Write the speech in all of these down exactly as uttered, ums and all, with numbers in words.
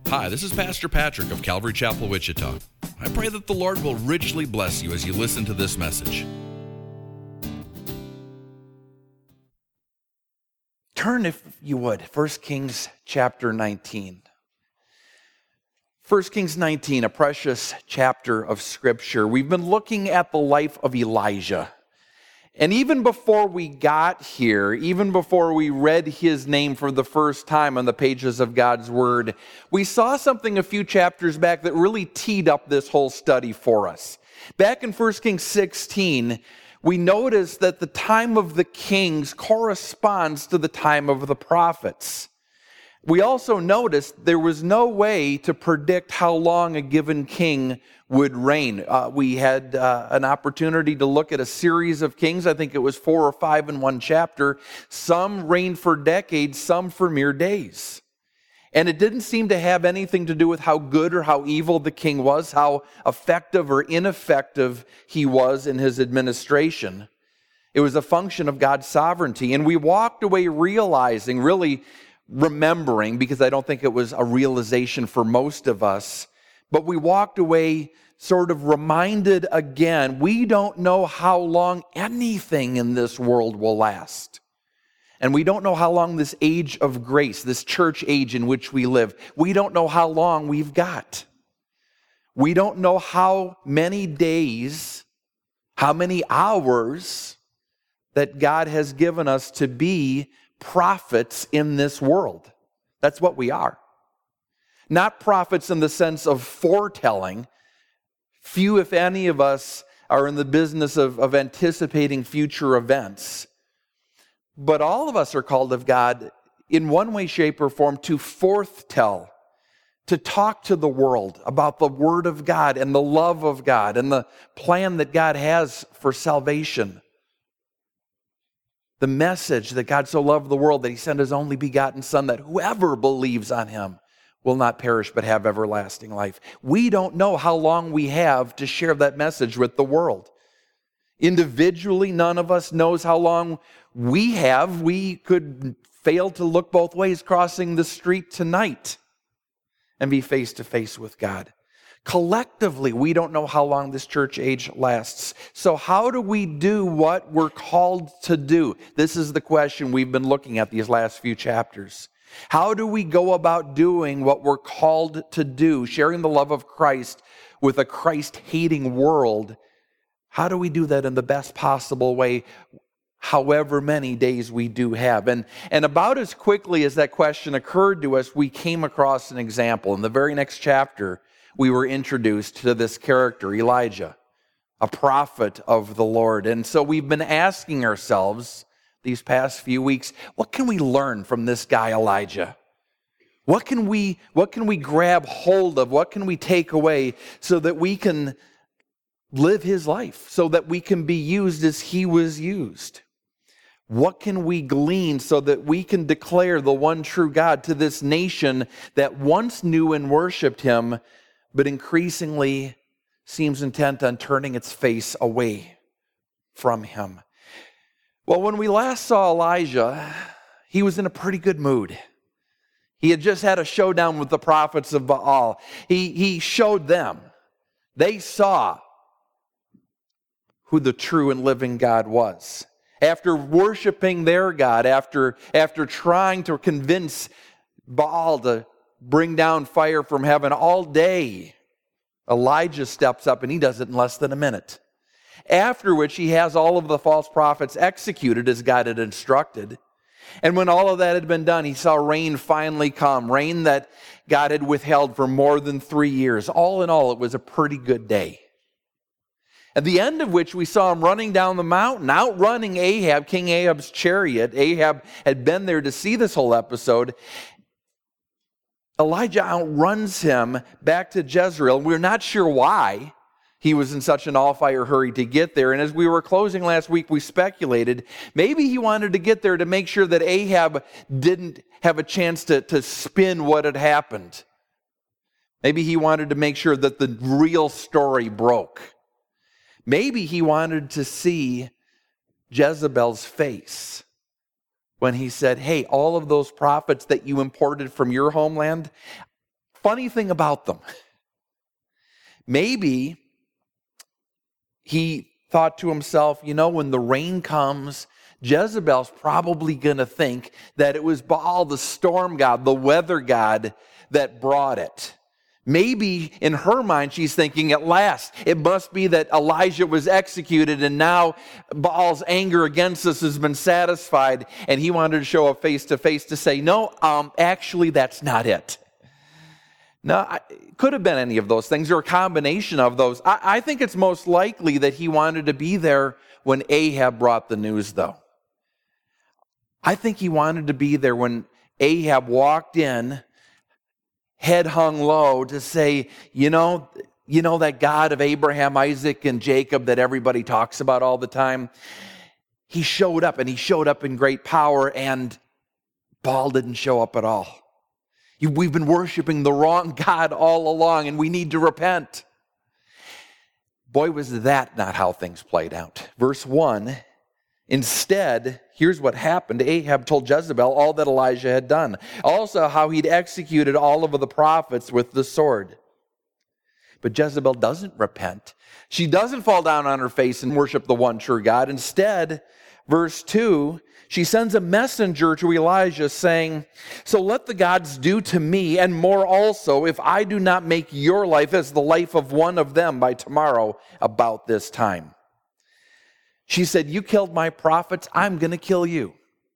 Hi, this is Pastor Patrick of Calvary Chapel, Wichita. I pray that the Lord will richly bless you as you listen to this message. Turn, if you would, First Kings chapter nineteen. First Kings nineteen, a precious chapter of Scripture. We've been looking at the life of Elijah. And even before we got here, even before we read his name for the first time on the pages of God's Word, we saw something a few chapters back that really teed up this whole study for us. Back in First Kings sixteen, we noticed that the time of the kings corresponds to the time of the prophets. We also noticed there was no way to predict how long a given king would reign. Uh, we had uh, an opportunity to look at a series of kings. I think it was four or five in one chapter. Some reigned for decades, some for mere days. And it didn't seem to have anything to do with how good or how evil the king was, how effective or ineffective he was in his administration. It was a function of God's sovereignty. And we walked away realizing, really remembering, because I don't think it was a realization for most of us, but we walked away sort of reminded again, we don't know how long anything in this world will last. And we don't know how long this age of grace, this church age in which we live, we don't know how long we've got. We don't know how many days, how many hours that God has given us to be prophets in this world. That's what we are. Not prophets in the sense of foretelling. Few, if any of us, are in the business of, of anticipating future events. But all of us are called of God in one way, shape, or form to foretell, to talk to the world about the Word of God and the love of God and the plan that God has for salvation. The message that God so loved the world that He sent His only begotten Son, that whoever believes on Him will not perish but have everlasting life. We don't know how long we have to share that message with the world. Individually, none of us knows how long we have. We could fail to look both ways crossing the street tonight and be face to face with God. Collectively, we don't know how long this church age lasts. So how do we do what we're called to do? This is the question we've been looking at these last few chapters. How do we go about doing what we're called to do, sharing the love of Christ with a Christ-hating world? How do we do that in the best possible way, however many days we do have? And, and about as quickly as that question occurred to us, we came across an example. In the very next chapter, we were introduced to this character, Elijah, a prophet of the Lord. And so we've been asking ourselves these past few weeks, what can we learn from this guy, Elijah? What can we, what can we grab hold of? What can we take away so that we can live his life, so that we can be used as he was used? What can we glean so that we can declare the one true God to this nation that once knew and worshiped him, but increasingly seems intent on turning its face away from him? Well, when we last saw Elijah, he was in a pretty good mood. He had just had a showdown with the prophets of Baal. He, he showed them. They saw who the true and living God was. After worshiping their God, after, after trying to convince Baal to bring down fire from heaven all day, Elijah steps up and he does it in less than a minute. After which he has all of the false prophets executed as God had instructed. And when all of that had been done, he saw rain finally come, rain that God had withheld for more than three years. All in all, it was a pretty good day. At the end of which we saw him running down the mountain, outrunning Ahab, King Ahab's chariot. Ahab had been there to see this whole episode. Elijah outruns him back to Jezreel. We're not sure why he was in such an all-fire hurry to get there. And as we were closing last week, we speculated maybe he wanted to get there to make sure that Ahab didn't have a chance to, to spin what had happened. Maybe he wanted to make sure that the real story broke. Maybe he wanted to see Jezebel's face when he said, hey, all of those prophets that you imported from your homeland, funny thing about them, maybe he thought to himself, you know, when the rain comes, Jezebel's probably going to think that it was Baal, the storm god, the weather god, that brought it. Maybe in her mind, she's thinking, at last, it must be that Elijah was executed and now Baal's anger against us has been satisfied, and he wanted to show up face to face to say, no, um, actually, that's not it. No, it could have been any of those things or a combination of those. I, I think it's most likely that he wanted to be there when Ahab brought the news, though. I think he wanted to be there when Ahab walked in, head hung low, to say, you know, you know that God of Abraham, Isaac, and Jacob that everybody talks about all the time? He showed up, and he showed up in great power, and Baal didn't show up at all. We've been worshiping the wrong God all along, and we need to repent. Boy, was that not how things played out. Verse one, instead, here's what happened. Ahab told Jezebel all that Elijah had done. Also, how he'd executed all of the prophets with the sword. But Jezebel doesn't repent. She doesn't fall down on her face and worship the one true God. Instead, verse two, she sends a messenger to Elijah saying, so let the gods do to me and more also if I do not make your life as the life of one of them by tomorrow about this time. She said, you killed my prophets, I'm going to kill you.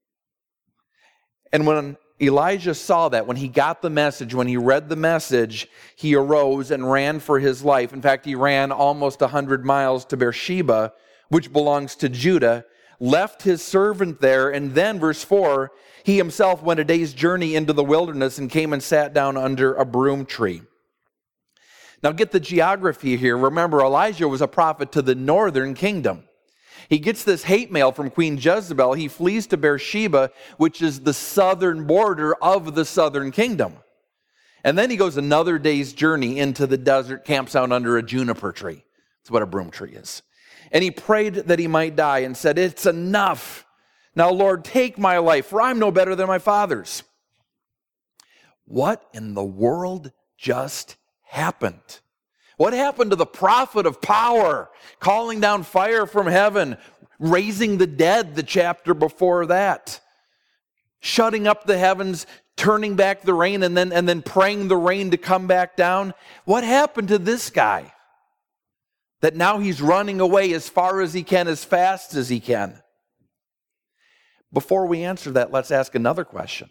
And when Elijah saw that, when he got the message, when he read the message, he arose and ran for his life. In fact, he ran almost one hundred miles to Beersheba, which belongs to Judah, left his servant there, and then, verse four, he himself went a day's journey into the wilderness and came and sat down under a broom tree. Now get the geography here. Remember, Elijah was a prophet to the northern kingdom. He gets this hate mail from Queen Jezebel. He flees to Beersheba, which is the southern border of the southern kingdom. And then he goes another day's journey into the desert, camps out under a juniper tree. That's what a broom tree is. And he prayed that he might die and said, it's enough. Now, Lord, take my life, for I'm no better than my father's. What in the world just happened? What happened to the prophet of power, calling down fire from heaven, raising the dead the chapter before that, shutting up the heavens, turning back the rain, and then, and then praying the rain to come back down? What happened to this guy? That now he's running away as far as he can, as fast as he can. Before we answer that, let's ask another question.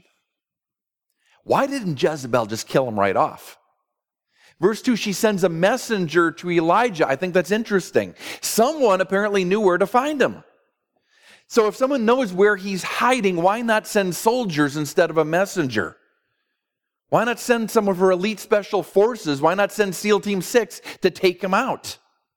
Why didn't Jezebel just kill him right off? Verse two, she sends a messenger to Elijah. I think that's interesting. Someone apparently knew where to find him. So if someone knows where he's hiding, why not send soldiers instead of a messenger? Why not send some of her elite special forces? Why not send SEAL Team six to take him out?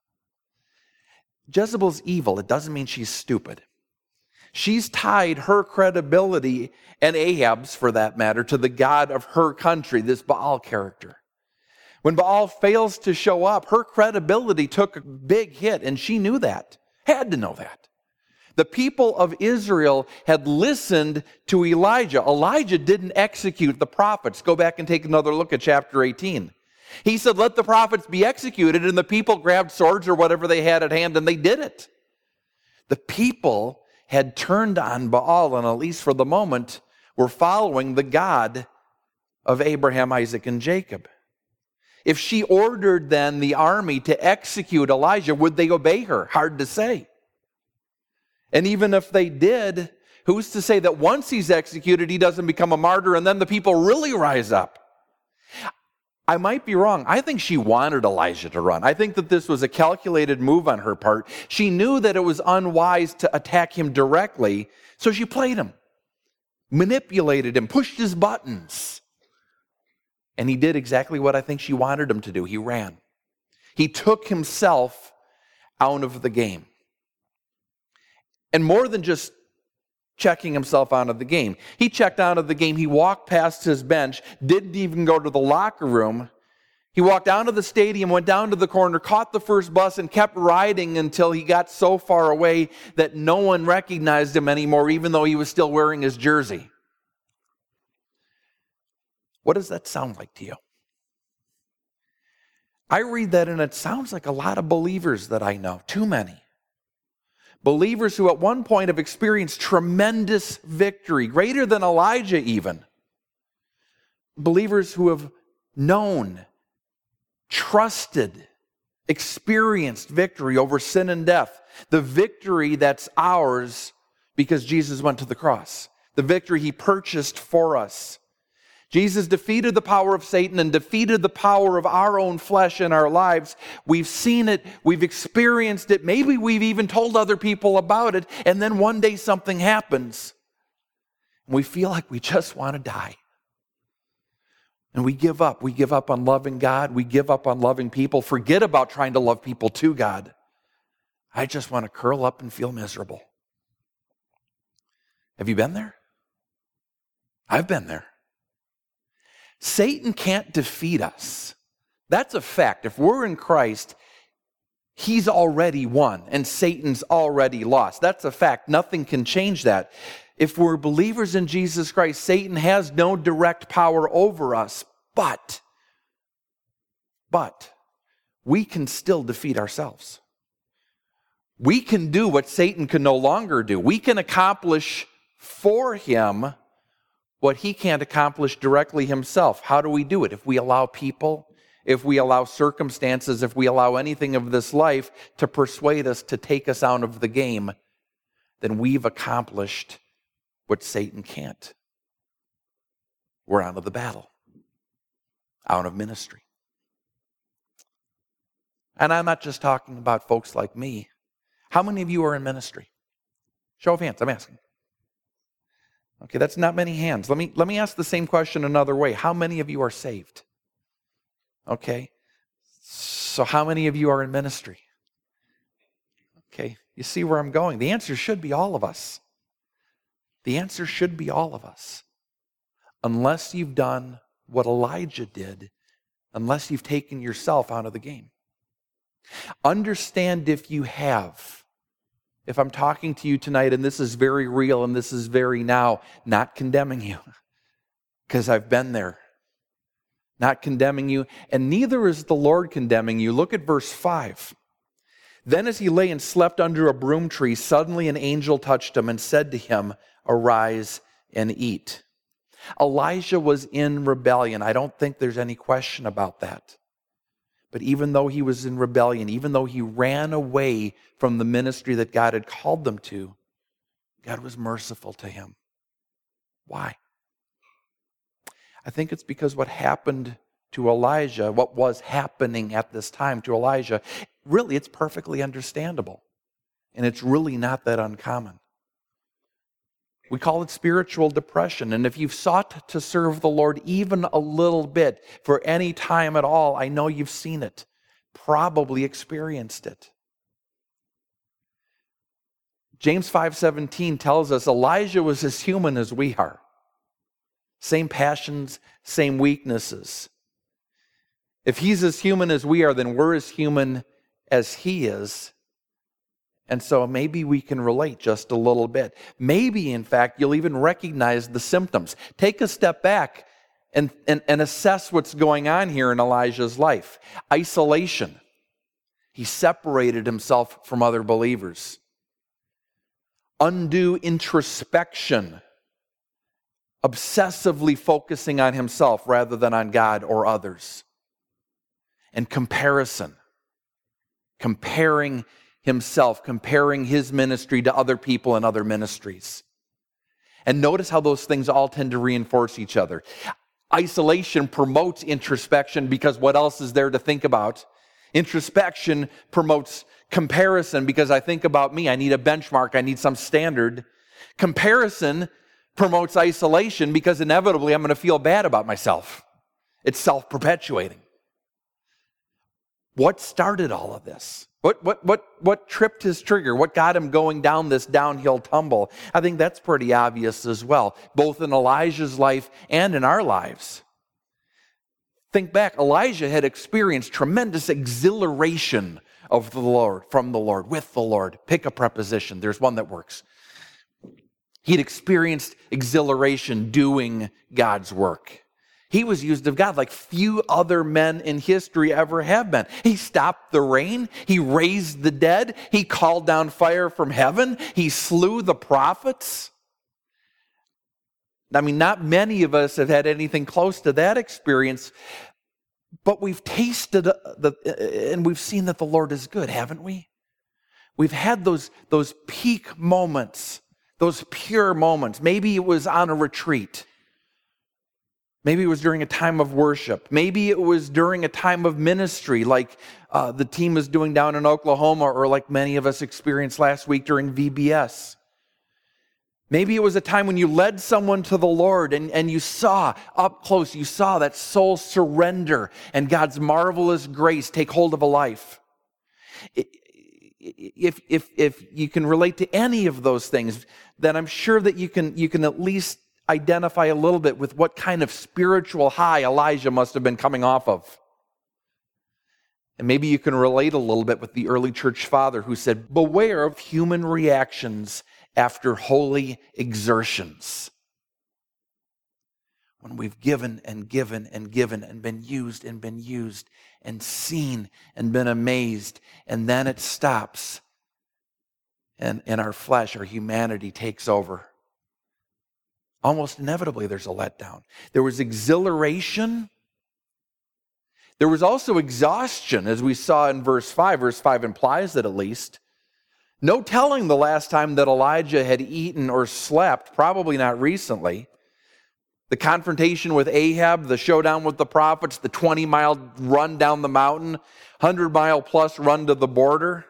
Jezebel's evil. It doesn't mean she's stupid. She's tied her credibility, and Ahab's for that matter, to the God of her country, this Baal character. When Baal fails to show up, her credibility took a big hit, and she knew that, had to know that. The people of Israel had listened to Elijah. Elijah didn't execute the prophets. Go back and take another look at chapter eighteen. He said, let the prophets be executed, and the people grabbed swords or whatever they had at hand, and they did it. The people had turned on Baal, and at least for the moment, were following the God of Abraham, Isaac, and Jacob. If she ordered then the army to execute Elijah, would they obey her? Hard to say. And even if they did, who's to say that once he's executed, he doesn't become a martyr, and then the people really rise up? I might be wrong. I think she wanted Elijah to run. I think that this was a calculated move on her part. She knew that it was unwise to attack him directly, so she played him, manipulated him, pushed his buttons. And he did exactly what I think she wanted him to do. He ran. He took himself out of the game. And more than just checking himself out of the game. He checked out of the game. He walked past his bench, didn't even go to the locker room. He walked down to the stadium, went down to the corner, caught the first bus, and kept riding until he got so far away that no one recognized him anymore, even though he was still wearing his jersey. What does that sound like to you? I read that and it sounds like a lot of believers that I know, too many. Believers who at one point have experienced tremendous victory, greater than Elijah even. Believers who have known, trusted, experienced victory over sin and death. The victory that's ours because Jesus went to the cross. The victory he purchased for us. Jesus defeated the power of Satan and defeated the power of our own flesh in our lives. We've seen it, we've experienced it, maybe we've even told other people about it, and then one day something happens. And we feel like we just want to die. And we give up. We give up on loving God. We give up on loving people. Forget about trying to love people to God. I just want to curl up and feel miserable. Have you been there? I've been there. Satan can't defeat us. That's a fact. If we're in Christ, he's already won and Satan's already lost. That's a fact. Nothing can change that. If we're believers in Jesus Christ, Satan has no direct power over us, but, but we can still defeat ourselves. We can do what Satan can no longer do. We can accomplish for him what he can't accomplish directly himself. How do we do it? If we allow people, if we allow circumstances, if we allow anything of this life to persuade us to take us out of the game, then we've accomplished what Satan can't. We're out of the battle, out of ministry. And I'm not just talking about folks like me. How many of you are in ministry? Show of hands, I'm asking. Okay, that's not many hands. Let me, let me ask the same question another way. How many of you are saved? Okay, so how many of you are in ministry? Okay, you see where I'm going. The answer should be all of us. The answer should be all of us. Unless you've done what Elijah did, unless you've taken yourself out of the game. Understand if you have. If I'm talking to you tonight and this is very real and this is very now, not condemning you, because I've been there. Not condemning you, and neither is the Lord condemning you. Look at verse five. Then as he lay and slept under a broom tree, suddenly an angel touched him and said to him, "Arise and eat." Elijah was in rebellion. I don't think there's any question about that. But even though he was in rebellion, even though he ran away from the ministry that God had called them to, God was merciful to him. Why? I think it's because what happened to Elijah, what was happening at this time to Elijah, really it's perfectly understandable. And it's really not that uncommon. We call it spiritual depression. And if you've sought to serve the Lord even a little bit for any time at all, I know you've seen it, probably experienced it. James five seventeen tells us Elijah was as human as we are. Same passions, same weaknesses. If he's as human as we are, then we're as human as he is. And so maybe we can relate just a little bit. Maybe, in fact, you'll even recognize the symptoms. Take a step back and, and, and assess what's going on here in Elijah's life. Isolation. He separated himself from other believers. Undue introspection. Obsessively focusing on himself rather than on God or others. And comparison. Comparing himself, comparing his ministry to other people and other ministries. And notice how those things all tend to reinforce each other. Isolation promotes introspection because what else is there to think about? Introspection promotes comparison because I think about me. I need a benchmark. I need some standard. Comparison promotes isolation because inevitably I'm going to feel bad about myself. It's self-perpetuating. What started all of this? What, what, what, what tripped his trigger? What got him going down this downhill tumble? I think that's pretty obvious as well, both in Elijah's life and in our lives. Think back, Elijah had experienced tremendous exhilaration of the Lord, from the Lord, with the Lord. Pick a preposition. There's one that works. He'd experienced exhilaration doing God's work. He was used of God like few other men in history ever have been. He stopped the rain. He raised the dead. He called down fire from heaven. He slew the prophets. I mean, not many of us have had anything close to that experience, but we've tasted the, and we've seen that the Lord is good, haven't we? We've had those, those peak moments, those pure moments. Maybe it was on a retreat. Maybe it was during a time of worship. Maybe it was during a time of ministry like uh, the team is doing down in Oklahoma, or like many of us experienced last week during V B S. Maybe it was a time when you led someone to the Lord and, and you saw up close, you saw that soul surrender and God's marvelous grace take hold of a life. If, if, if you can relate to any of those things, then I'm sure that you can, you can at least identify a little bit with what kind of spiritual high Elijah must have been coming off of. And maybe you can relate a little bit with the early church father who said, beware of human reactions after holy exertions. When we've given and given and given and been used and been used and seen and been amazed, and then it stops, and in our flesh, our humanity takes over. Almost inevitably, there's a letdown. There was exhilaration. There was also exhaustion, as we saw in verse five. Verse five implies that at least. No telling the last time that Elijah had eaten or slept, probably not recently. The confrontation with Ahab, the showdown with the prophets, the twenty-mile run down the mountain, one hundred mile plus run to the border.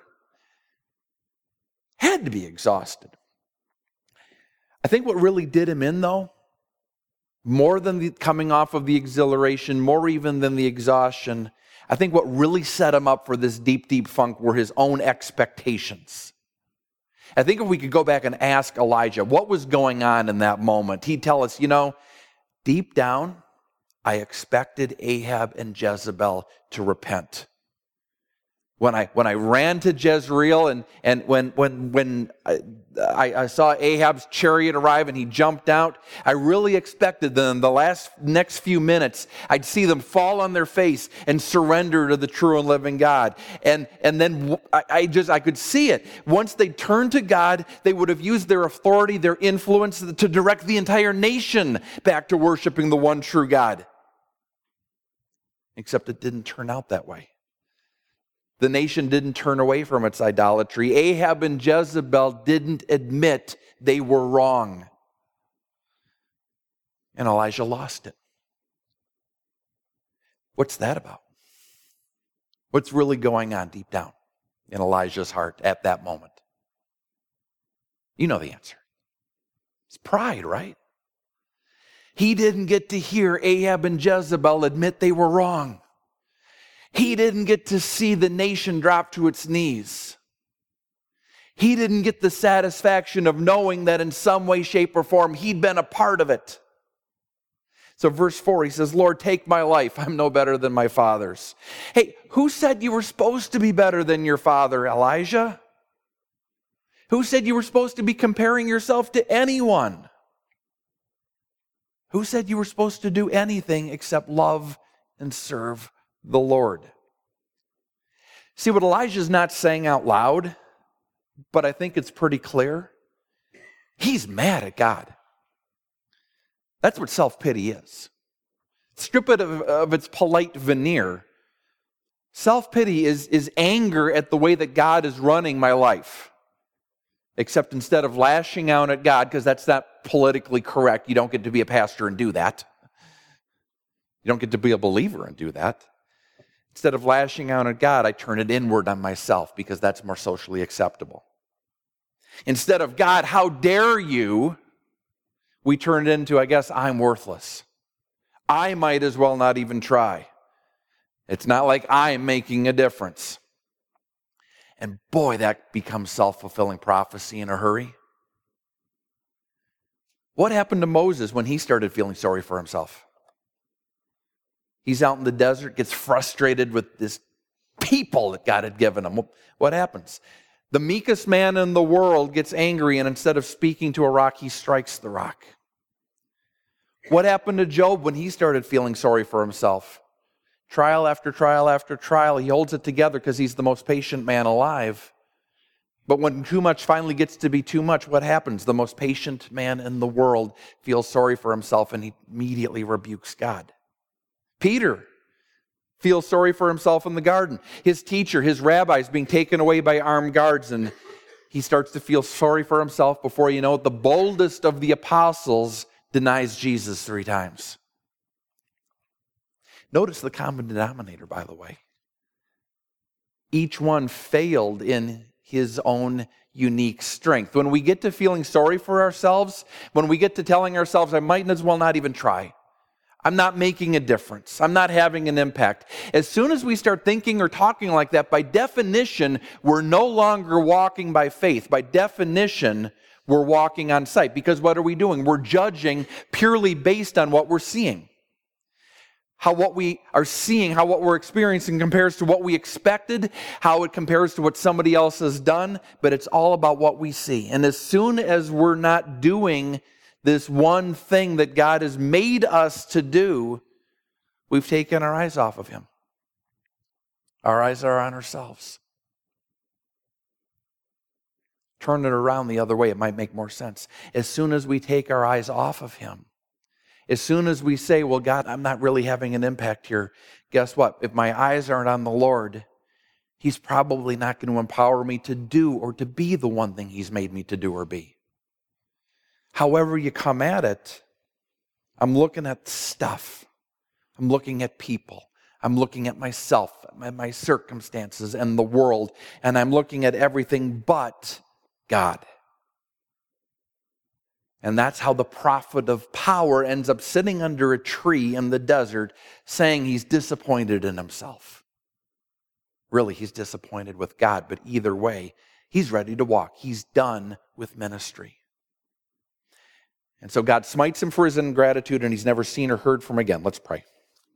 Had to be exhausted. I think what really did him in, though, more than the coming off of the exhilaration, more even than the exhaustion, I think what really set him up for this deep, deep funk were his own expectations. I think if we could go back and ask Elijah what was going on in that moment, he'd tell us, you know, deep down, I expected Ahab and Jezebel to repent. When I when I ran to Jezreel and, and when when when I, I saw Ahab's chariot arrive and he jumped out, I really expected that in the last next few minutes I'd see them fall on their face and surrender to the true and living God. And and then I, I just I could see it. Once they turned to God, they would have used their authority, their influence to direct the entire nation back to worshiping the one true God. Except it didn't turn out that way. The nation didn't turn away from its idolatry. Ahab and Jezebel didn't admit they were wrong. And Elijah lost it. What's that about? What's really going on deep down in Elijah's heart at that moment? You know the answer. It's pride, right? He didn't get to hear Ahab and Jezebel admit they were wrong. He didn't get to see the nation drop to its knees. He didn't get the satisfaction of knowing that in some way, shape, or form, he'd been a part of it. So verse four, he says, Lord, take my life. I'm no better than my father's. Hey, who said you were supposed to be better than your father, Elijah? Who said you were supposed to be comparing yourself to anyone? Who said you were supposed to do anything except love and serve the Lord? See, what Elijah's not saying out loud, but I think it's pretty clear. He's mad at God. That's what self-pity is. Strip it of, of its polite veneer. Self-pity is, is anger at the way that God is running my life. Except instead of lashing out at God, because that's not politically correct, you don't get to be a pastor and do that. You don't get to be a believer and do that. Instead of lashing out at God, I turn it inward on myself because that's more socially acceptable. Instead of, God, how dare you, we turn it into, I guess, I'm worthless. I might as well not even try. It's not like I'm making a difference. And boy, that becomes self-fulfilling prophecy in a hurry. What happened to Moses when he started feeling sorry for himself? He's out in the desert, gets frustrated with this people that God had given him. What happens? The meekest man in the world gets angry, and instead of speaking to a rock, he strikes the rock. What happened to Job when he started feeling sorry for himself? Trial after trial after trial, he holds it together because he's the most patient man alive. But when too much finally gets to be too much, what happens? The most patient man in the world feels sorry for himself and he immediately rebukes God. Peter feels sorry for himself in the garden. His teacher, his rabbi, is being taken away by armed guards, and he starts to feel sorry for himself. Before you know it, the boldest of the apostles denies Jesus three times. Notice the common denominator, by the way. Each one failed in his own unique strength. When we get to feeling sorry for ourselves, when we get to telling ourselves, I might as well not even try. I'm not making a difference. I'm not having an impact. As soon as we start thinking or talking like that, by definition, we're no longer walking by faith. By definition, we're walking on sight. Because what are we doing? We're judging purely based on what we're seeing. How what we are seeing, how what we're experiencing compares to what we expected, how it compares to what somebody else has done, but it's all about what we see. And as soon as we're not doing this one thing that God has made us to do, we've taken our eyes off of Him. Our eyes are on ourselves. Turn it around the other way, it might make more sense. As soon as we take our eyes off of Him, as soon as we say, well, God, I'm not really having an impact here, guess what? If my eyes aren't on the Lord, He's probably not going to empower me to do or to be the one thing He's made me to do or be. However you come at it, I'm looking at stuff. I'm looking at people. I'm looking at myself, at my circumstances and the world, and I'm looking at everything but God. And that's how the prophet of power ends up sitting under a tree in the desert saying he's disappointed in himself. Really, he's disappointed with God, but either way, he's ready to walk. He's done with ministry. And so God smites him for his ingratitude, and he's never seen or heard from again. Let's pray.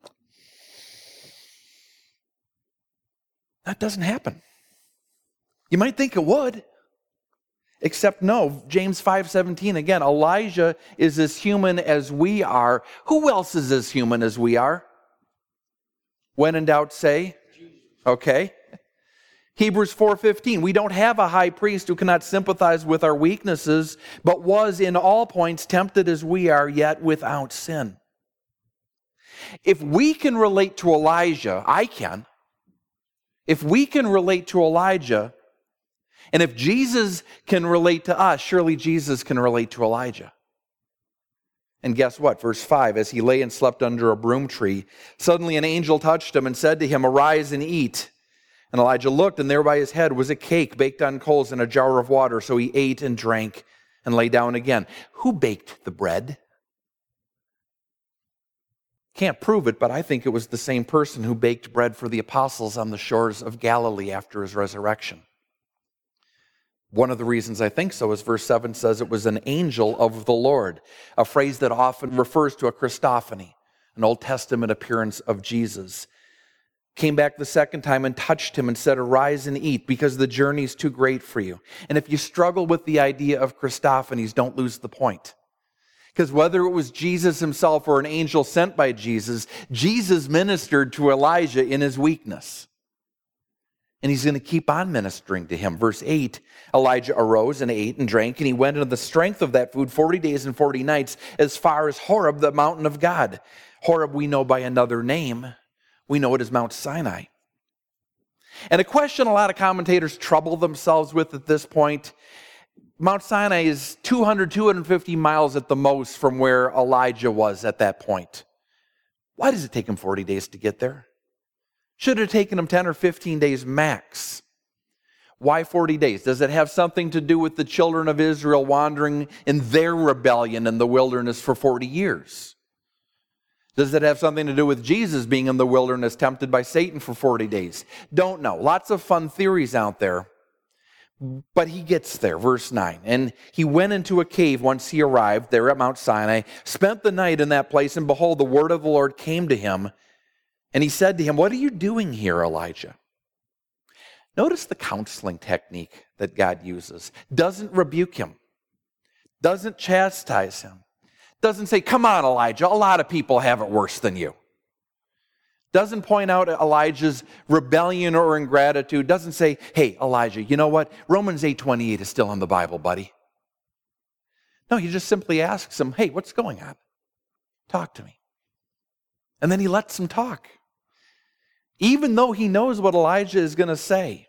That doesn't happen. You might think it would. Except no, James five seventeen, again, Elijah is as human as we are. Who else is as human as we are? When in doubt, say. Okay. Hebrews four fifteen, we don't have a high priest who cannot sympathize with our weaknesses, but was in all points tempted as we are, yet without sin. If we can relate to Elijah, I can. If we can relate to Elijah, and if Jesus can relate to us, surely Jesus can relate to Elijah. And guess what? Verse five, as he lay and slept under a broom tree, suddenly an angel touched him and said to him, arise and eat. And Elijah looked, and there by his head was a cake baked on coals and a jar of water. So he ate and drank and lay down again. Who baked the bread? Can't prove it, but I think it was the same person who baked bread for the apostles on the shores of Galilee after his resurrection. One of the reasons I think so is verse seven says it was an angel of the Lord, a phrase that often refers to a Christophany, an Old Testament appearance of Jesus. Came back the second time and touched him and said, arise and eat, because the journey is too great for you. And if you struggle with the idea of Christophanies, don't lose the point. Because whether it was Jesus himself or an angel sent by Jesus, Jesus ministered to Elijah in his weakness. And he's going to keep on ministering to him. Verse eight, Elijah arose and ate and drank, and he went into the strength of that food forty days and forty nights as far as Horeb, the mountain of God. Horeb we know by another name. We know it as Mount Sinai. And a question a lot of commentators trouble themselves with at this point, Mount Sinai is two hundred, two hundred fifty miles at the most from where Elijah was at that point. Why does it take him forty days to get there? Should have taken him ten or fifteen days max. Why forty days? Does it have something to do with the children of Israel wandering in their rebellion in the wilderness for forty years? Does it have something to do with Jesus being in the wilderness tempted by Satan for forty days? Don't know. Lots of fun theories out there. But he gets there, verse nine. And he went into a cave once he arrived there at Mount Sinai, spent the night in that place, and behold, the word of the Lord came to him. And he said to him, what are you doing here, Elijah? Notice the counseling technique that God uses. Doesn't rebuke him. Doesn't chastise him. Doesn't say, come on, Elijah, a lot of people have it worse than you. Doesn't point out Elijah's rebellion or ingratitude. Doesn't say, hey, Elijah, you know what? Romans eight twenty-eight is still in the Bible, buddy. No, he just simply asks him, hey, what's going on? Talk to me. And then he lets him talk. Even though he knows what Elijah is going to say.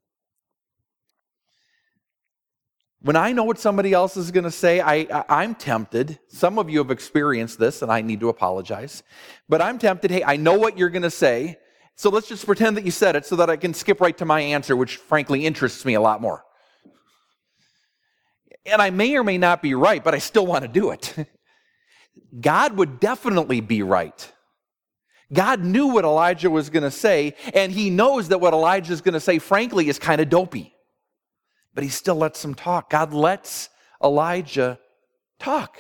When I know what somebody else is going to say, I, I, I'm tempted. Some of you have experienced this, and I need to apologize. But I'm tempted, hey, I know what you're going to say, so let's just pretend that you said it so that I can skip right to my answer, which frankly interests me a lot more. And I may or may not be right, but I still want to do it. God would definitely be right. God knew what Elijah was going to say, and he knows that what Elijah is going to say, frankly, is kind of dopey. But he still lets him talk. God lets Elijah talk.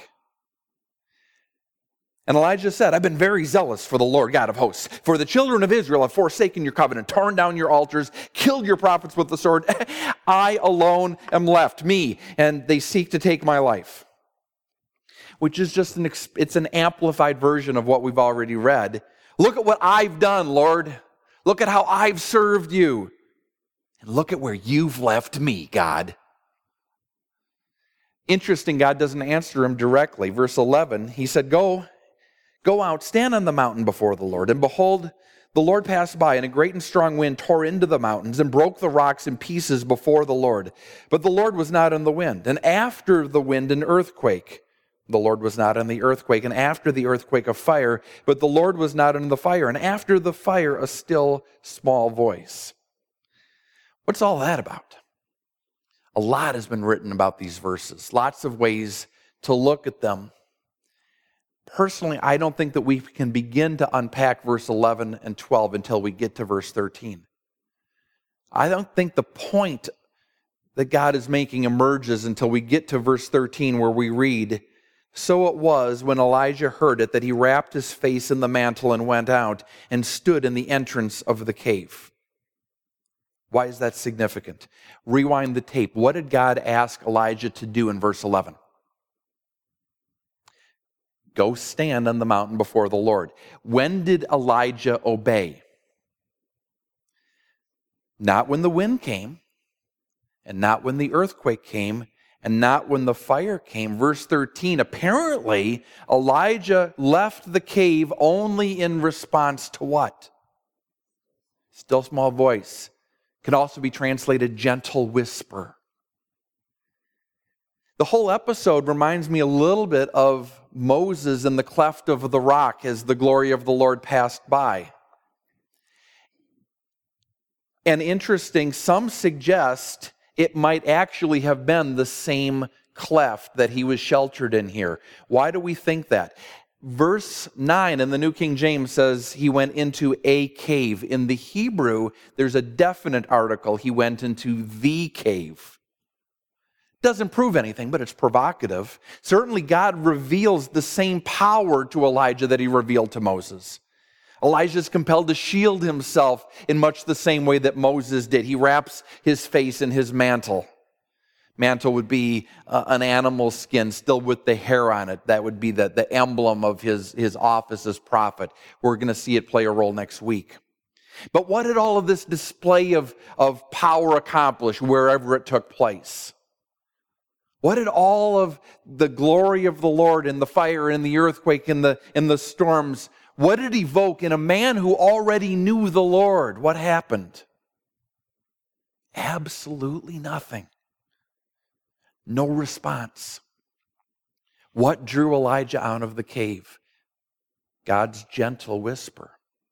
And Elijah said, I've been very zealous for the Lord God of hosts. For the children of Israel have forsaken your covenant, torn down your altars, killed your prophets with the sword. I alone am left, me, and they seek to take my life. Which is just an, it's an amplified version of what we've already read. Look at what I've done, Lord. Look at how I've served you. And look at where you've left me, God. Interesting, God doesn't answer him directly. Verse eleven, he said, Go, go out, stand on the mountain before the Lord. And behold, the Lord passed by, and a great and strong wind tore into the mountains and broke the rocks in pieces before the Lord. But the Lord was not in the wind. And after the wind, an earthquake. The Lord was not in the earthquake. And after the earthquake, a fire. But the Lord was not in the fire. And after the fire, a still small voice. What's all that about? A lot has been written about these verses. Lots of ways to look at them. Personally, I don't think that we can begin to unpack verse eleven and twelve until we get to verse thirteen. I don't think the point that God is making emerges until we get to verse thirteen, where we read, So it was when Elijah heard it that he wrapped his face in the mantle and went out and stood in the entrance of the cave. Why is that significant? Rewind the tape. What did God ask Elijah to do in verse eleven? Go stand on the mountain before the Lord. When did Elijah obey? Not when the wind came, and not when the earthquake came, and not when the fire came. Verse thirteen, apparently Elijah left the cave only in response to what? Still small voice. Can also be translated gentle whisper. The whole episode reminds me a little bit of Moses in the cleft of the rock as the glory of the Lord passed by. And interesting, some suggest it might actually have been the same cleft that he was sheltered in here. Why do we think that? Verse nine in the New King James says he went into a cave. In the Hebrew, there's a definite article. He went into the cave. Doesn't prove anything, but it's provocative. Certainly God reveals the same power to Elijah that he revealed to Moses. Elijah is compelled to shield himself in much the same way that Moses did. He wraps his face in his mantle. Mantle would be uh, an animal skin still with the hair on it. That would be the, the emblem of his, his office as prophet. We're going to see it play a role next week. But what did all of this display of, of power accomplish wherever it took place? What did all of the glory of the Lord and the fire and the earthquake and the, and the storms, what did it evoke in a man who already knew the Lord? What happened? Absolutely nothing. No response. What drew Elijah out of the cave? God's gentle whisper.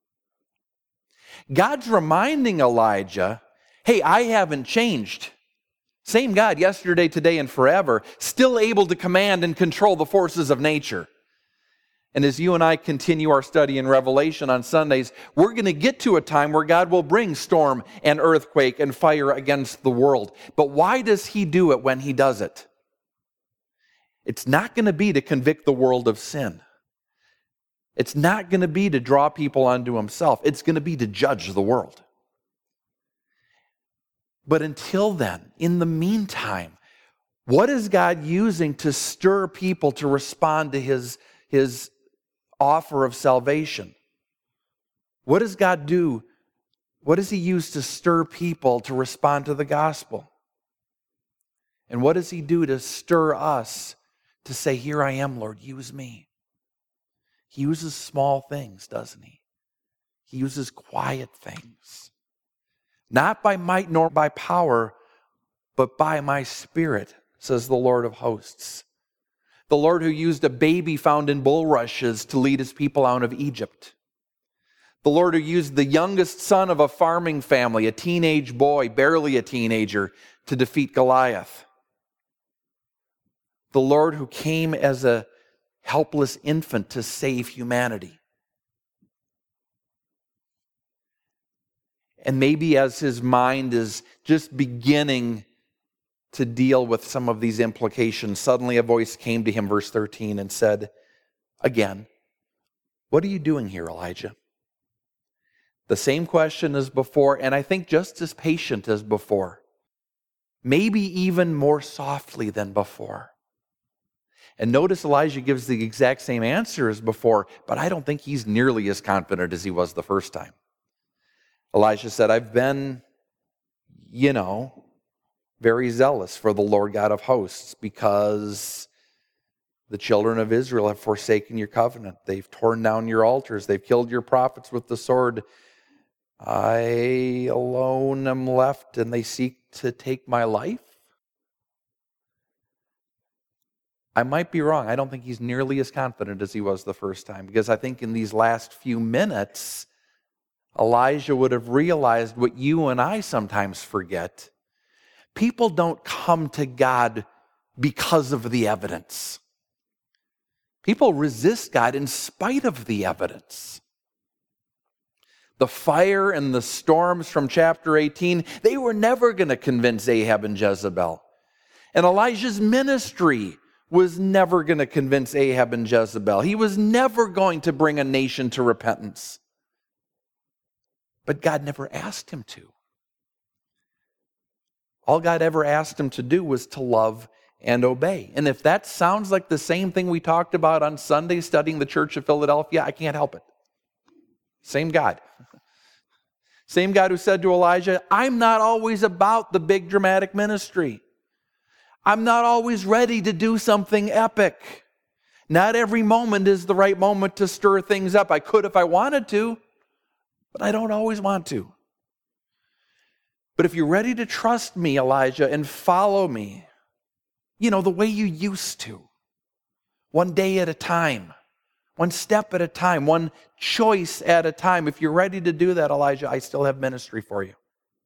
God's reminding Elijah, hey, I haven't changed. Same God yesterday, today, and forever, still able to command and control the forces of nature. And as you and I continue our study in Revelation on Sundays, we're going to get to a time where God will bring storm and earthquake and fire against the world. But why does he do it when he does it? It's not going to be to convict the world of sin. It's not going to be to draw people unto himself. It's going to be to judge the world. But until then, in the meantime, What is God using to stir people to respond to his, his offer of salvation? What does God do? What does he use to stir people to respond to the gospel? And what does he do to stir us to say, here I am, Lord, use me? He uses small things, doesn't he? He uses quiet things. Not by might nor by power, but by my Spirit, says the Lord of hosts. The Lord who used a baby found in bulrushes to lead his people out of Egypt. The Lord who used the youngest son of a farming family, a teenage boy, barely a teenager, to defeat Goliath. The Lord who came as a helpless infant to save humanity. And maybe as his mind is just beginning to deal with some of these implications, suddenly a voice came to him, verse thirteen, and said, again, what are you doing here, Elijah? The same question as before, and I think just as patient as before. Maybe even more softly than before. And notice Elijah gives the exact same answer as before, but I don't think he's nearly as confident as he was the first time. Elijah said, I've been, you know, very zealous for the Lord God of hosts because the children of Israel have forsaken your covenant. They've torn down your altars. They've killed your prophets with the sword. I alone am left, and they seek to take my life. I might be wrong. I don't think he's nearly as confident as he was the first time, because I think in these last few minutes, Elijah would have realized what you and I sometimes forget. People don't come to God because of the evidence. People resist God in spite of the evidence. The fire and the storms from chapter eighteen, they were never going to convince Ahab and Jezebel. And Elijah's ministry was never going to convince Ahab and Jezebel. He was never going to bring a nation to repentance. But God never asked him to. All God ever asked him to do was to love and obey. And if that sounds like the same thing we talked about on Sunday studying the Church of Philadelphia, I can't help it. Same God. Same God who said to Elijah, I'm not always about the big dramatic ministry. I'm not always ready to do something epic. Not every moment is the right moment to stir things up. I could if I wanted to, but I don't always want to. But if you're ready to trust me, Elijah, and follow me, you know, the way you used to, one day at a time, one step at a time, one choice at a time, if you're ready to do that, Elijah, I still have ministry for you.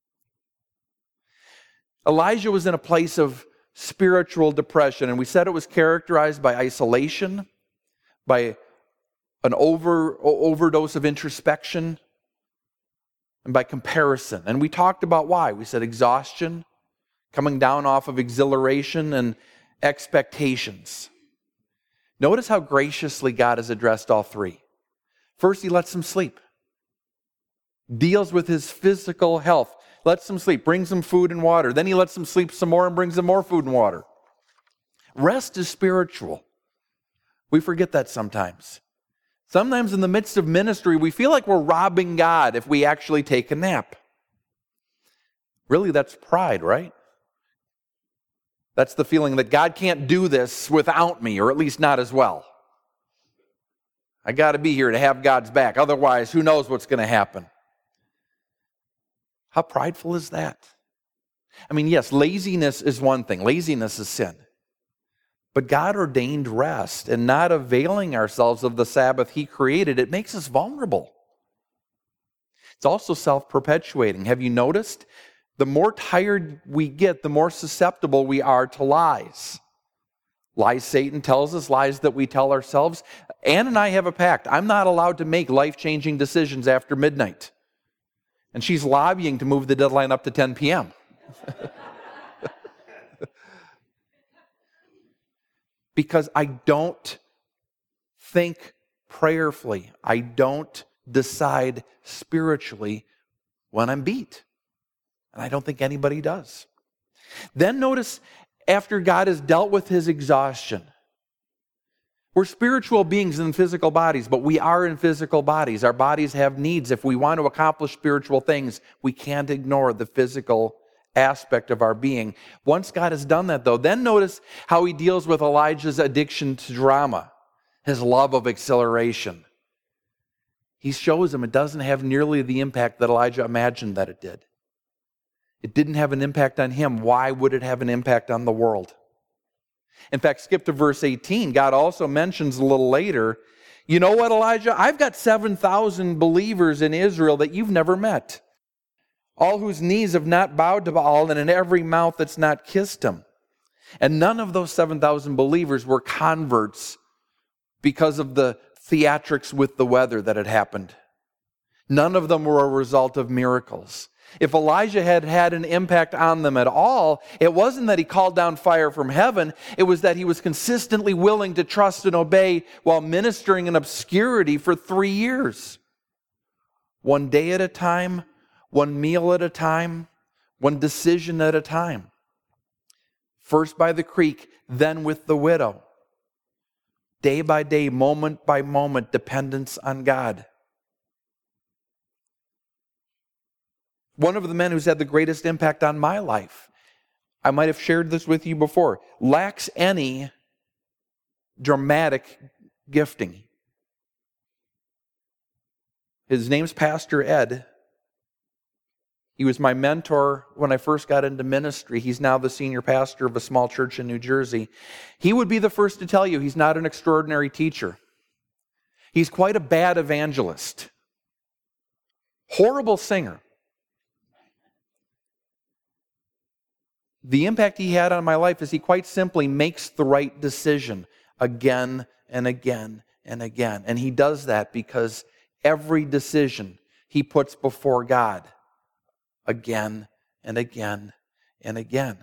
Elijah was in a place of spiritual depression, and we said it was characterized by isolation, by an over, overdose of introspection, and by comparison. And we talked about why. We said exhaustion, coming down off of exhilaration and expectations. Notice how graciously God has addressed all three. First, he lets him sleep. Deals with his physical health. Lets him sleep, brings him food and water. Then he lets him sleep some more and brings him more food and water. Rest is spiritual. We forget that sometimes. Sometimes in the midst of ministry, we feel like we're robbing God if we actually take a nap. Really, that's pride, right? That's the feeling that God can't do this without me, or at least not as well. I got to be here to have God's back. Otherwise, who knows what's going to happen? How prideful is that? I mean, yes, laziness is one thing. Laziness is sin. But God ordained rest, and not availing ourselves of the Sabbath he created, it makes us vulnerable. It's also self-perpetuating. Have you noticed? The more tired we get, the more susceptible we are to lies. Lies Satan tells us, lies that we tell ourselves. Ann and I have a pact. I'm not allowed to make life-changing decisions after midnight. And she's lobbying to move the deadline up to ten p.m. Because I don't think prayerfully. I don't decide spiritually when I'm beat. And I don't think anybody does. Then notice, after God has dealt with his exhaustion. We're spiritual beings in physical bodies, but we are in physical bodies. Our bodies have needs. If we want to accomplish spiritual things, we can't ignore the physical aspect of our being. Once God has done that, though, then notice how he deals with Elijah's addiction to drama, his love of acceleration. He shows him it doesn't have nearly the impact that Elijah imagined that it did. It didn't have an impact on him. Why would it have an impact on the world? In fact, skip to verse eighteen. God also mentions a little later, you know what, Elijah? I've got seven thousand believers in Israel that you've never met, all whose knees have not bowed to Baal, and in every mouth that's not kissed him. And none of those seven thousand believers were converts because of the theatrics with the weather that had happened. None of them were a result of miracles. If Elijah had had an impact on them at all, it wasn't that he called down fire from heaven. It was that he was consistently willing to trust and obey while ministering in obscurity for three years. One day at a time, one meal at a time, one decision at a time. First by the creek, then with the widow. Day by day, moment by moment, dependence on God. One of the men who's had the greatest impact on my life, I might have shared this with you before, lacks any dramatic gifting. His name's Pastor Ed. He was my mentor when I first got into ministry. He's now the senior pastor of a small church in New Jersey. He would be the first to tell you he's not an extraordinary teacher. He's quite a bad evangelist. Horrible singer. The impact he had on my life is he quite simply makes the right decision again and again and again. And he does that because every decision he puts before God again and again and again.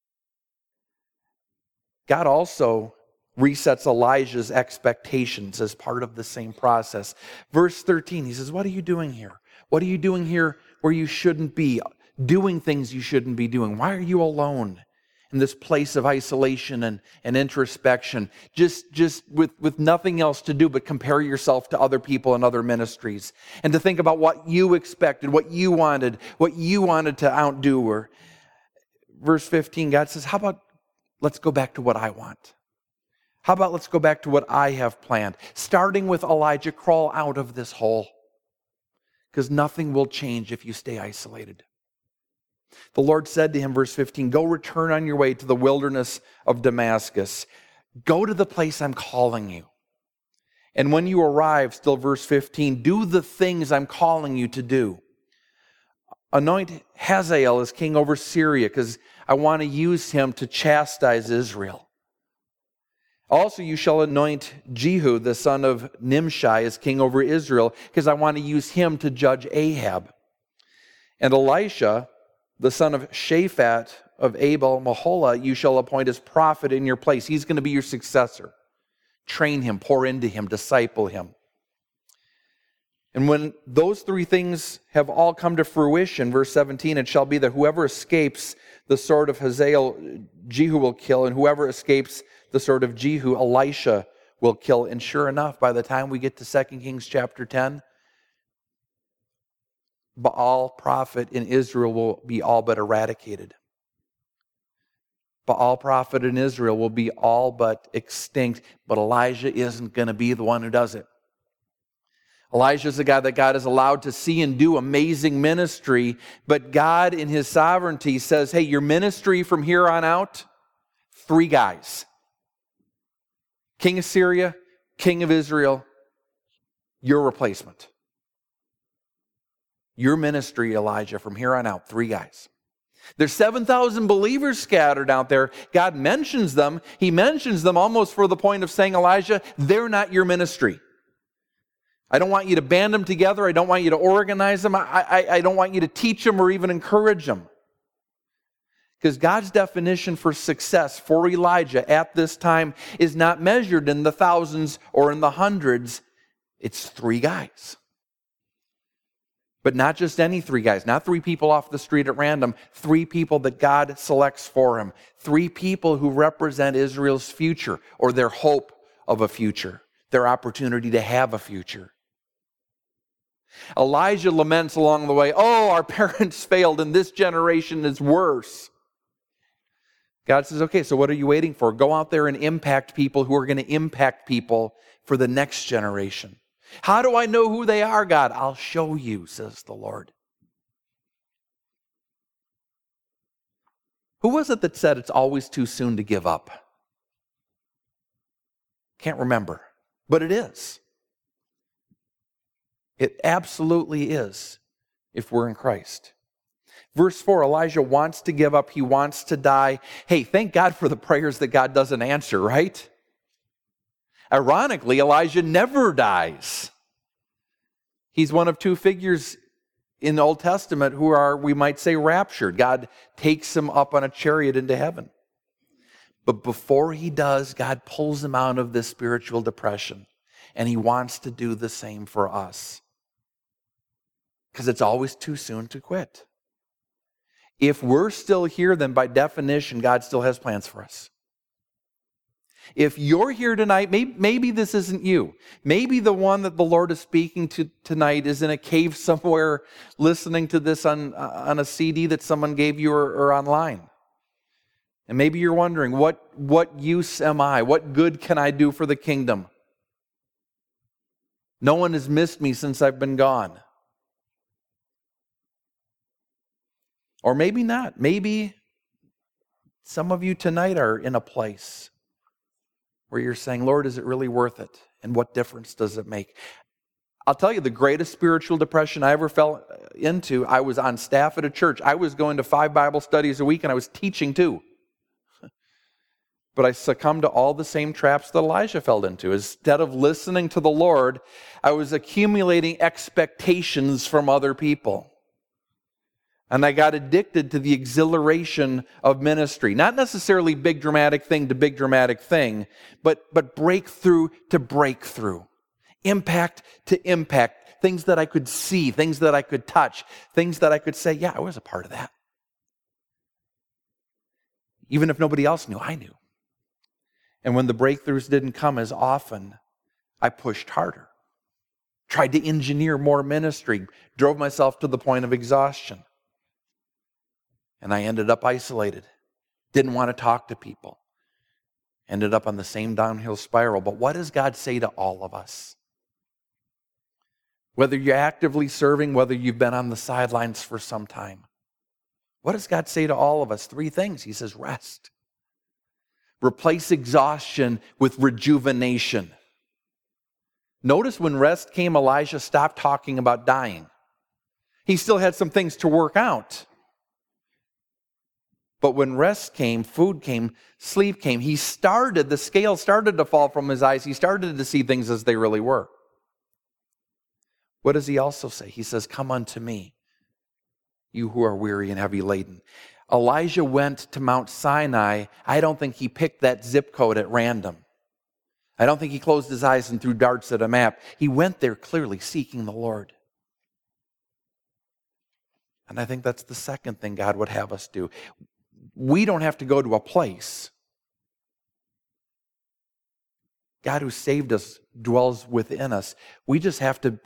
God also resets Elijah's expectations as part of the same process. Verse thirteen, he says, what are you doing here? What are you doing here where you shouldn't be? Doing things you shouldn't be doing. Why are you alone in this place of isolation and, and introspection? Just, just with, with nothing else to do but compare yourself to other people and other ministries. And to think about what you expected, what you wanted, what you wanted to outdo. Or verse fifteen, God says, how about let's go back to what I want? How about let's go back to what I have planned? Starting with Elijah, crawl out of this hole. Because nothing will change if you stay isolated. The Lord said to him, verse fifteen, go return on your way to the wilderness of Damascus. Go to the place I'm calling you. And when you arrive, still verse fifteen, do the things I'm calling you to do. Anoint Hazael as king over Syria, because I want to use him to chastise Israel. Also, you shall anoint Jehu, the son of Nimshi, as king over Israel, because I want to use him to judge Ahab. And Elisha, the son of Shaphat of Abel Mahola, you shall appoint as prophet in your place. He's going to be your successor. Train him, pour into him, disciple him. And when those three things have all come to fruition, verse seventeen, it shall be that whoever escapes the sword of Hazael, Jehu will kill, and whoever escapes the sword of Jehu, Elisha will kill. And sure enough, by the time we get to Second Kings chapter ten, Baal prophet in Israel will be all but eradicated. Baal prophet in Israel will be all but extinct, but Elijah isn't going to be the one who does it. Elijah is the guy that God is allowed to see and do amazing ministry, but God in his sovereignty says, hey, your ministry from here on out, three guys. King of Syria, king of Israel, your replacement. Your ministry, Elijah, from here on out, three guys. There's seven thousand believers scattered out there. God mentions them. He mentions them almost for the point of saying, Elijah, they're not your ministry. I don't want you to band them together. I don't want you to organize them. I, I, I don't want you to teach them or even encourage them. Because God's definition for success for Elijah at this time is not measured in the thousands or in the hundreds. It's three guys. But not just any three guys, not three people off the street at random, three people that God selects for him. Three people who represent Israel's future, or their hope of a future, their opportunity to have a future. Elijah laments along the way, oh, our parents failed and this generation is worse. God says, okay, so what are you waiting for? Go out there and impact people who are going to impact people for the next generation. How do I know who they are, God? I'll show you, says the Lord. Who was it that said it's always too soon to give up? Can't remember, but it is. It absolutely is if we're in Christ. Verse four, Elijah wants to give up. He wants to die. Hey, thank God for the prayers that God doesn't answer, right? Ironically, Elijah never dies. He's one of two figures in the Old Testament who are, we might say, raptured. God takes him up on a chariot into heaven. But before he does, God pulls him out of this spiritual depression. And he wants to do the same for us. Because it's always too soon to quit. If we're still here, then by definition, God still has plans for us. If you're here tonight, maybe, maybe this isn't you. Maybe the one that the Lord is speaking to tonight is in a cave somewhere listening to this on, on a C D that someone gave you or, or online. And maybe you're wondering, what, what use am I? What good can I do for the kingdom? No one has missed me since I've been gone. Or maybe not. Maybe some of you tonight are in a place where you're saying, Lord, is it really worth it? And what difference does it make? I'll tell you, the greatest spiritual depression I ever fell into, I was on staff at a church. I was going to five Bible studies a week and I was teaching too. But I succumbed to all the same traps that Elijah fell into. Instead of listening to the Lord, I was accumulating expectations from other people. And I got addicted to the exhilaration of ministry. Not necessarily big dramatic thing to big dramatic thing, but, but breakthrough to breakthrough. Impact to impact. Things that I could see, things that I could touch, things that I could say, yeah, I was a part of that. Even if nobody else knew, I knew. And when the breakthroughs didn't come as often, I pushed harder. Tried to engineer more ministry, drove myself to the point of exhaustion. And I ended up isolated. Didn't want to talk to people. Ended up on the same downhill spiral. But what does God say to all of us? Whether you're actively serving, whether you've been on the sidelines for some time. What does God say to all of us? Three things. He says, rest. Replace exhaustion with rejuvenation. Notice when rest came, Elijah stopped talking about dying. He still had some things to work out. But when rest came, food came, sleep came, he started, the scale started to fall from his eyes. He started to see things as they really were. What does he also say? He says, come unto me, you who are weary and heavy laden. Elijah went to Mount Sinai. I don't think he picked that zip code at random. I don't think he closed his eyes and threw darts at a map. He went there clearly seeking the Lord. And I think that's the second thing God would have us do. We don't have to go to a place. God who saved us dwells within us. We just have to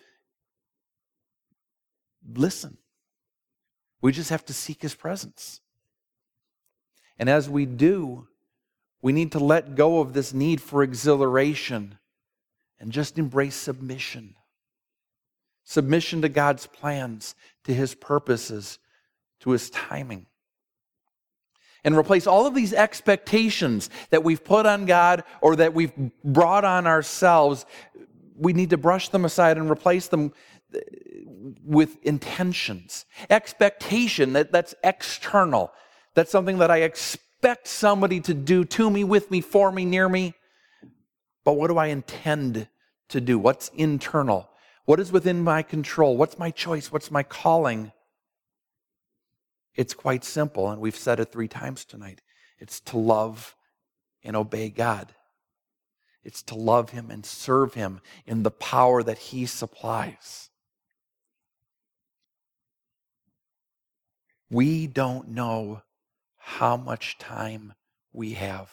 listen. We just have to seek his presence. And as we do, we need to let go of this need for exhilaration and just embrace submission. Submission to God's plans, to his purposes, to his timing. And replace all of these expectations that we've put on God or that we've brought on ourselves. We need to brush them aside and replace them with intentions. Expectation, that, that's external. That's something that I expect somebody to do to me, with me, for me, near me. But what do I intend to do? What's internal? What is within my control? What's my choice? What's my calling? It's quite simple, and we've said it three times tonight. It's to love and obey God. It's to love him and serve him in the power that he supplies. We don't know how much time we have.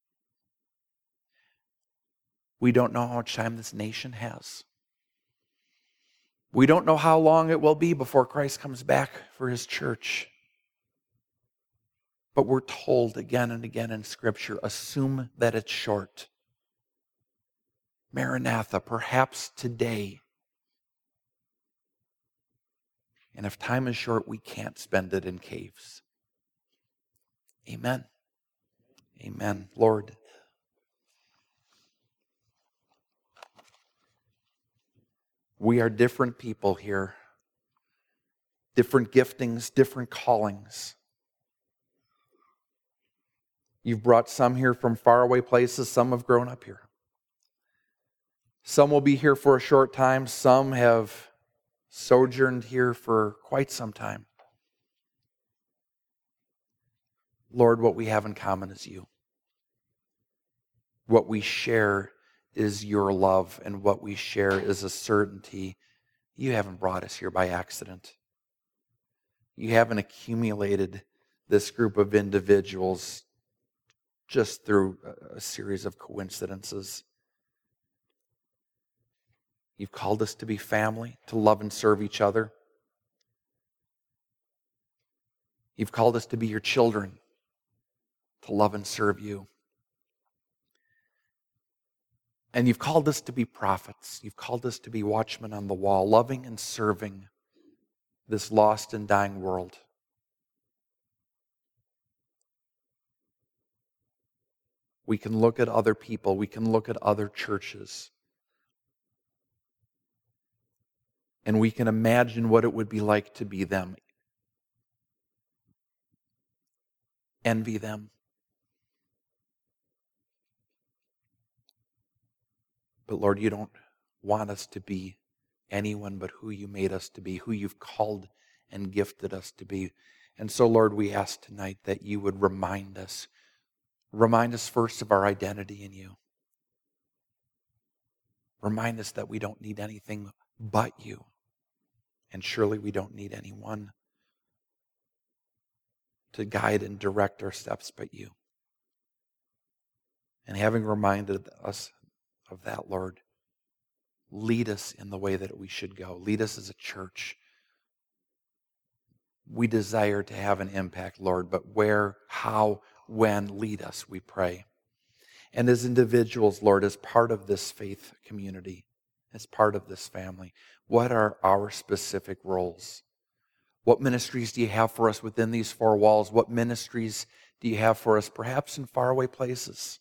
We don't know how much time this nation has. We don't know how long it will be before Christ comes back for his church. But we're told again and again in Scripture, assume that it's short. Maranatha, perhaps today. And if time is short, we can't spend it in caves. Amen. Amen. Lord, we are different people here. Different giftings, different callings. You've brought some here from faraway places. Some have grown up here. Some will be here for a short time. Some have sojourned here for quite some time. Lord, what we have in common is you. What we share is your love, and what we share is a certainty. You haven't brought us here by accident. You haven't accumulated this group of individuals just through a series of coincidences. You've called us to be family, to love and serve each other. You've called us to be your children, to love and serve you. And you've called us to be prophets. You've called us to be watchmen on the wall, loving and serving this lost and dying world. We can look at other people. We can look at other churches. And we can imagine what it would be like to be them. Envy them. But Lord, you don't want us to be anyone but who you made us to be, who you've called and gifted us to be. And so, Lord, we ask tonight that you would remind us, remind us first of our identity in you. Remind us that we don't need anything but you. And surely we don't need anyone to guide and direct our steps but you. And having reminded us of that, Lord, lead us in the way that we should go. Lead us as a church. We desire to have an impact, Lord, but where, how, when, lead us, we pray. And as individuals, Lord, as part of this faith community, as part of this family, what are our specific roles? What ministries do you have for us within these four walls? What ministries do you have for us perhaps in faraway places?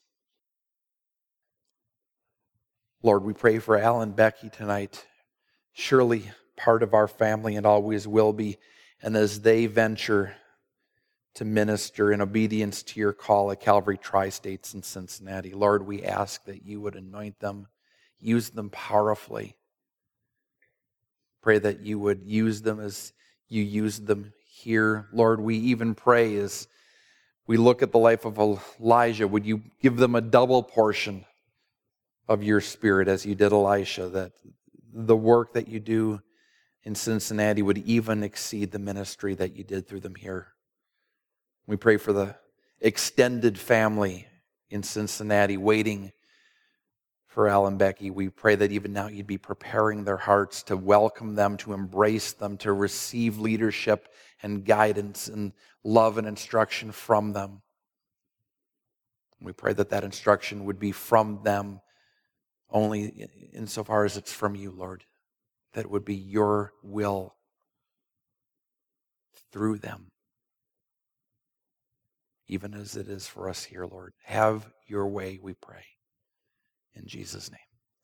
Lord, we pray for Al and Becky tonight, surely part of our family and always will be, and as they venture to minister in obedience to your call at Calvary Tri-States in Cincinnati, Lord, we ask that you would anoint them, use them powerfully. Pray that you would use them as you used them here. Lord, we even pray as we look at the life of Elijah, would you give them a double portion of your Spirit as you did Elisha, that the work that you do in Cincinnati would even exceed the ministry that you did through them here. We pray for the extended family in Cincinnati waiting for Al and Becky. We pray that even now you'd be preparing their hearts to welcome them, to embrace them, to receive leadership and guidance and love and instruction from them. We pray that that instruction would be from them only insofar as it's from you, Lord, that it would be your will through them, even as it is for us here, Lord. Have your way, we pray. In Jesus' name.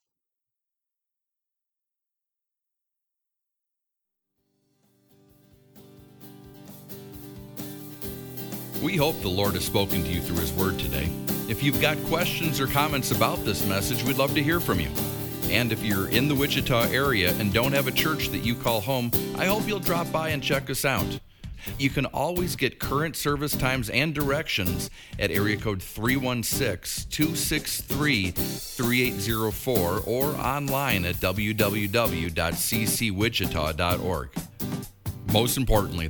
We hope the Lord has spoken to you through His Word today. If you've got questions or comments about this message, we'd love to hear from you. And if you're in the Wichita area and don't have a church that you call home, I hope you'll drop by and check us out. You can always get current service times and directions at area code three one six, two six three, three eight zero four or online at w w w dot c c wichita dot org. Most importantly, though,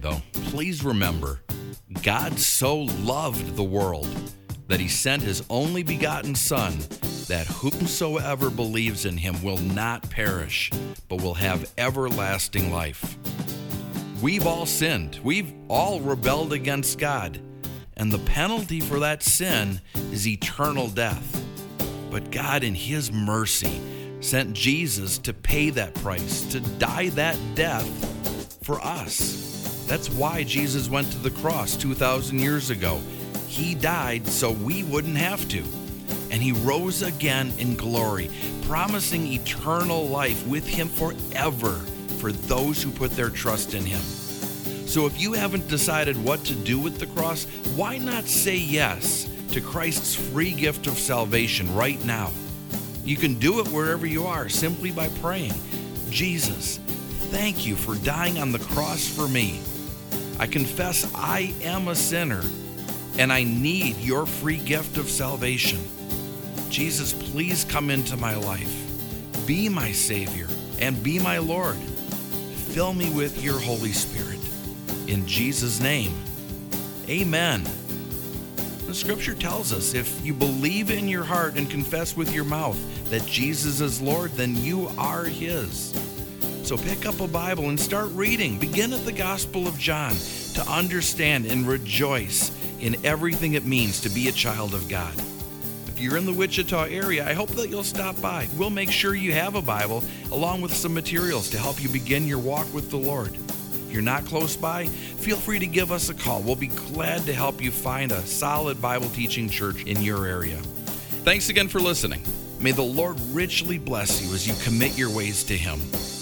please remember, God so loved the world that he sent his only begotten Son, that whomsoever believes in him will not perish, but will have everlasting life. We've all sinned. We've all rebelled against God. And the penalty for that sin is eternal death. But God, in his mercy, sent Jesus to pay that price, to die that death for us. That's why Jesus went to the cross two thousand years ago. He died so we wouldn't have to. And he rose again in glory, promising eternal life with him forever for those who put their trust in him. So if you haven't decided what to do with the cross, why not say yes to Christ's free gift of salvation right now? You can do it wherever you are simply by praying, Jesus, thank you for dying on the cross for me. I confess I am a sinner and I need your free gift of salvation. Jesus, please come into my life. Be my Savior and be my Lord. Fill me with your Holy Spirit. In Jesus' name, amen. The scripture tells us if you believe in your heart and confess with your mouth that Jesus is Lord, then you are his. So pick up a Bible and start reading. Begin at the Gospel of John to understand and rejoice in everything it means to be a child of God. If you're in the Wichita area, I hope that you'll stop by. We'll make sure you have a Bible along with some materials to help you begin your walk with the Lord. If you're not close by, feel free to give us a call. We'll be glad to help you find a solid Bible teaching church in your area. Thanks again for listening. May the Lord richly bless you as you commit your ways to him.